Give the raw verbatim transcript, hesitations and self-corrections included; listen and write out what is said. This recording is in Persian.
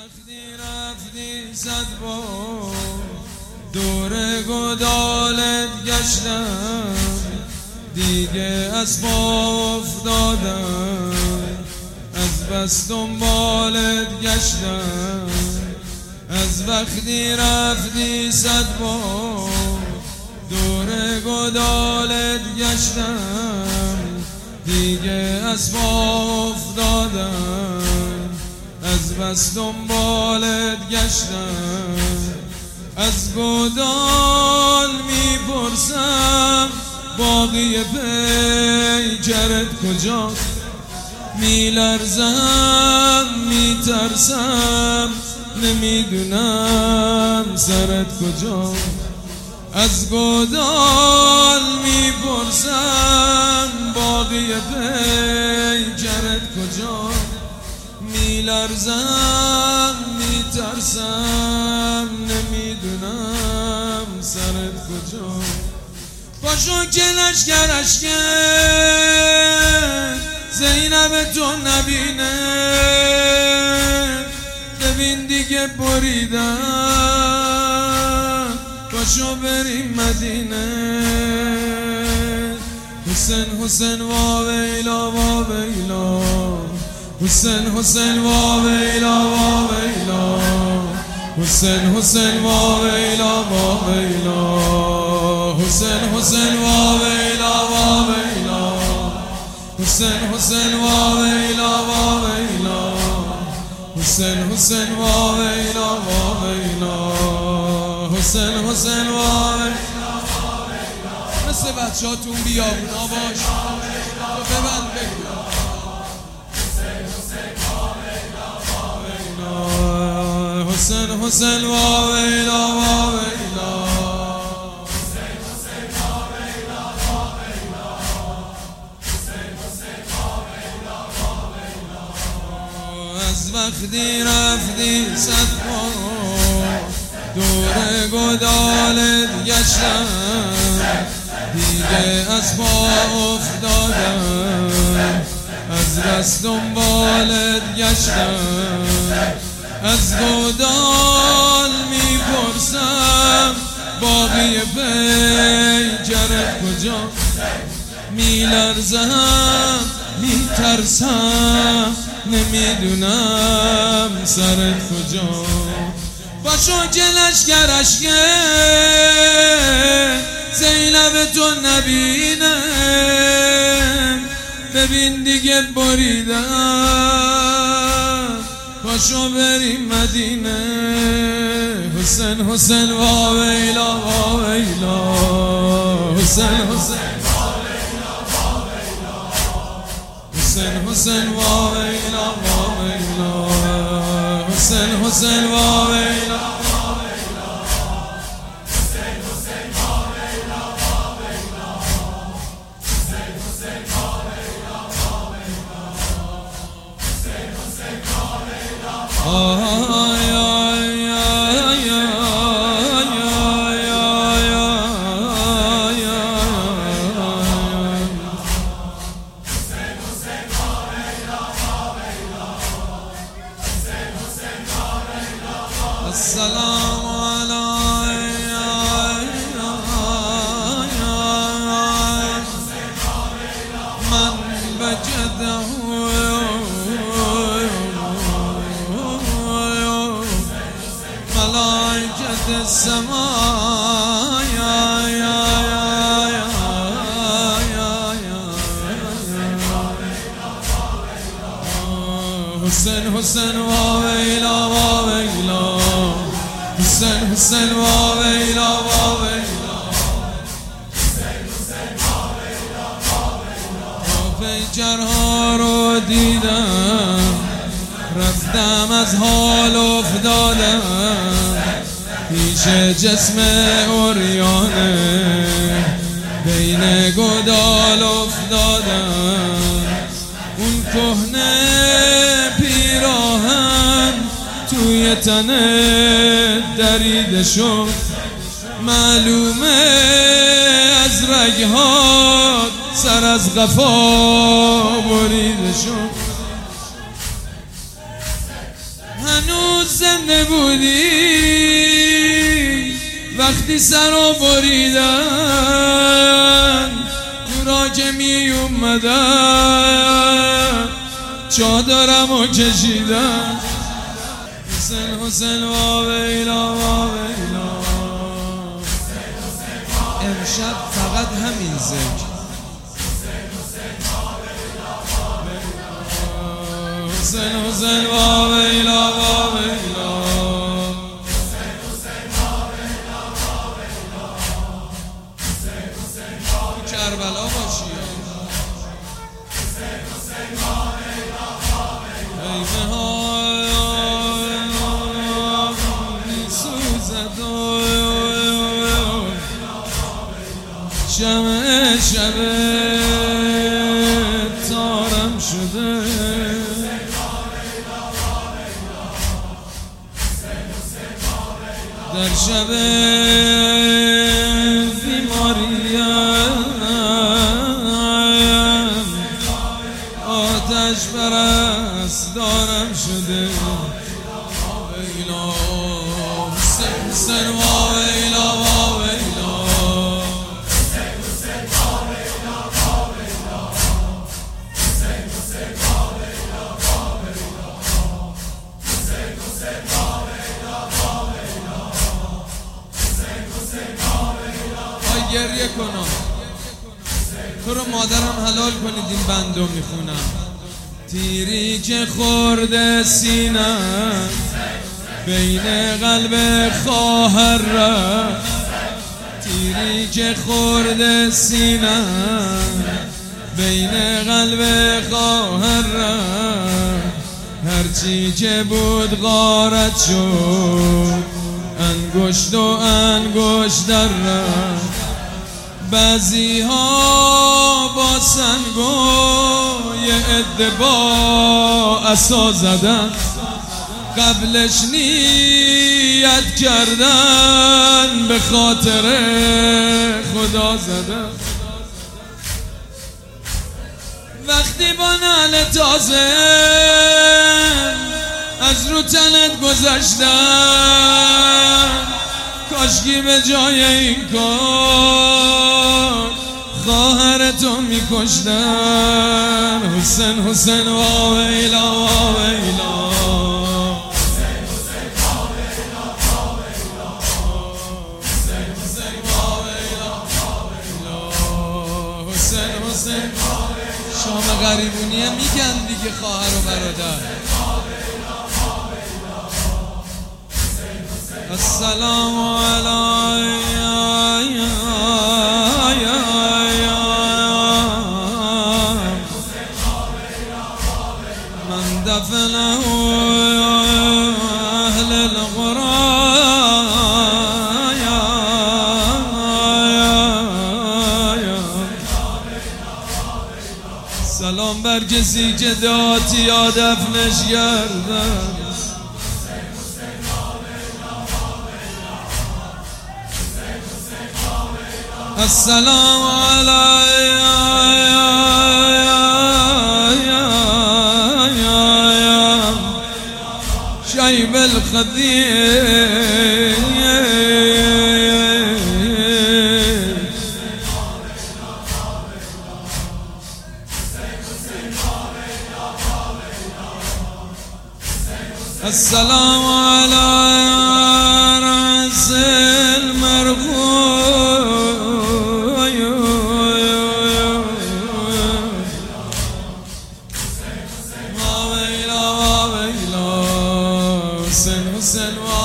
وقتی رفتی صد بار دور گدالت گشتم، دیگه از پا افتادم، از بس دنبالت گشتم. از وقتی رفتی صد بار دور گدالت گشتم، دیگه از پا افتادم، از بس دنبالت گشتم. از گدال میپرسم باقی پیکرت کجاست، میلرزم میترسم نمیدونم سرت کجاست. از گدال میپرسم باقی پیکرت کجاست، میلرزم میترسم نمیدونم سرت کجاست. پاشو که لشکرش کرد زینب تو نبینه، ببین دیگه بریدم، پاشو بریم مدینه. حسین حسین واویلا واویلا، حسین حسین واویلا واویلا، حسین حسین واویلا واویلا، حسین حسین واویلا واویلا، حسین حسین واویلا واویلا، حسین حسین واویلا واویلا، حسین حسین واویلا واویلا. مثل بچه‌هاتون بیابونا باش تو ببند بگو حسین حسین واویلا واویلا، حسین حسین واویلا واویلا، حسین حسین واویلا واویلا. از وقتی رفتی صد بار دور گدالت گشتم، دیگه از پا افتادم، از بس دنبالت گشتم. از گدال میپرسم باقی پیکرت کجا، میلرزم میترسم نمیدونم سرت کجا. پاشو که لشکرش کرد زینب تو نبینه، ببین دیگه بریدم، پاشو بریم مدینه. حسین حسین واویلا واویلا، حسین حسین واویلا واویلا، حسین حسین واویلا واویلا، حسین حسین واویلا واویلا، حسین حسین واویلا واویلا، حسین حسین واویلا واویلا، حسین حسین واویلا. آی آی آی حسین حسین واویلا واویلا، حسین حسین واویلا. السلام علیکم من بجده ملائكة السماء يا يا يا يا يا حسين حسين واويلا واويلا، حسين حسين واويلا واويلا، حسين حسين واويلا واويلا. پیکرها رو دیدم رفتم از حال افتادم، پیش جسم عریانه بین گدال افتادم. اون کهنه پیراهن توی تنه دریده شد، معلومه از رگهات سر از قفا بریده شد. هنوز زنده بودی وقتی سرو بریدن دورا که می اومدن چادرمو کشیدن حسین حسین وا ویلا وا ویلا امشب فقط همین ذکر حسین حسین وا ویلا وا ویلا کربلا باشی ایمه ها میسوزد شمع شب تارم شده در شب بیماریم آتش پرست دارم شده ویلا حسین حسین وا ویلا وا ویلا گریه کنم تو رو مادرم حلال کنید این بندو میخونم تیری که خورده سینم بین قلب خواهر رفت تیری که خورده سینم بین قلب خواهر رفت هرچی که بود غارت شد انگشت و انگشت در رفت بعضی ها با سنگ و یه عده با عصا زدن قبلش نیت کردن به خاطر خدا زدن وقتی با نعل تازه از رو تنت گذشتن کاشکی به جای این کار خواهرتو میکشتن حسین حسین وا ویلا وا ویلا حسین حسین وا ویلا وا ویلا حسین حسین وا ویلا وا ویلا حسین حسین شام غریبونیه میگن دیگه خواهر و برادر السلام علیکم من دفنه اهل القرى سلام بر کسی که داد یا دفنش گردن السلام علیکم شیب الخدیر السلام على رأس المرغوب حسين حسين